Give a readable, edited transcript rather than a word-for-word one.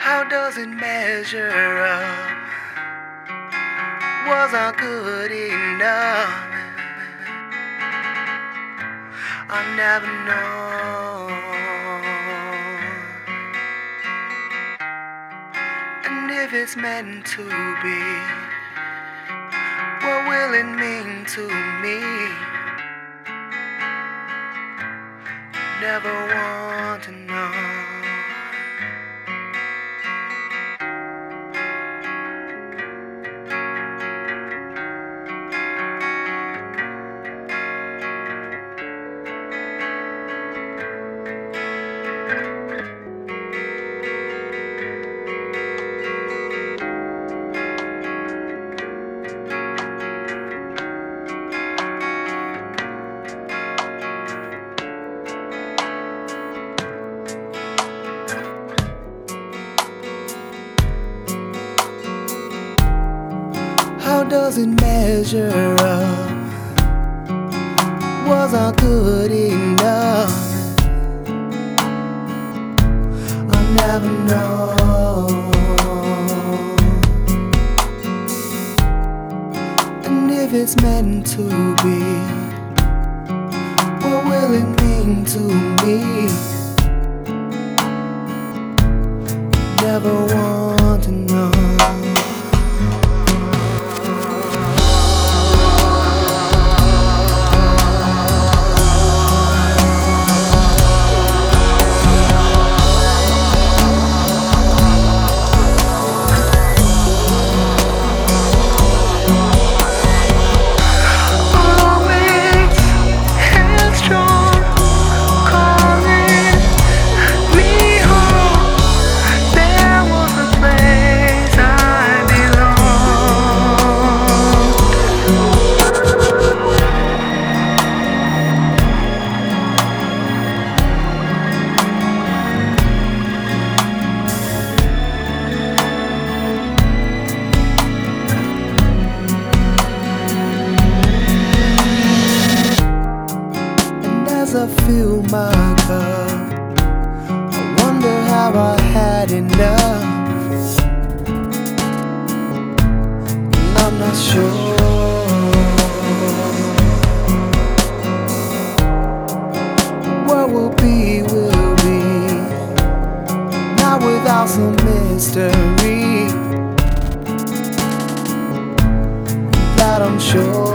How does it measure up? Was I good enough? I never know. And if it's meant to be, what will it mean to me? Never want to know. How does it measure up? Was I good enough? I never know. And if it's meant to be, what will it mean to me? Never want to know. As I fill my cup, I wonder how I had enough. And I'm not sure. What will be, not without some mystery that I'm sure.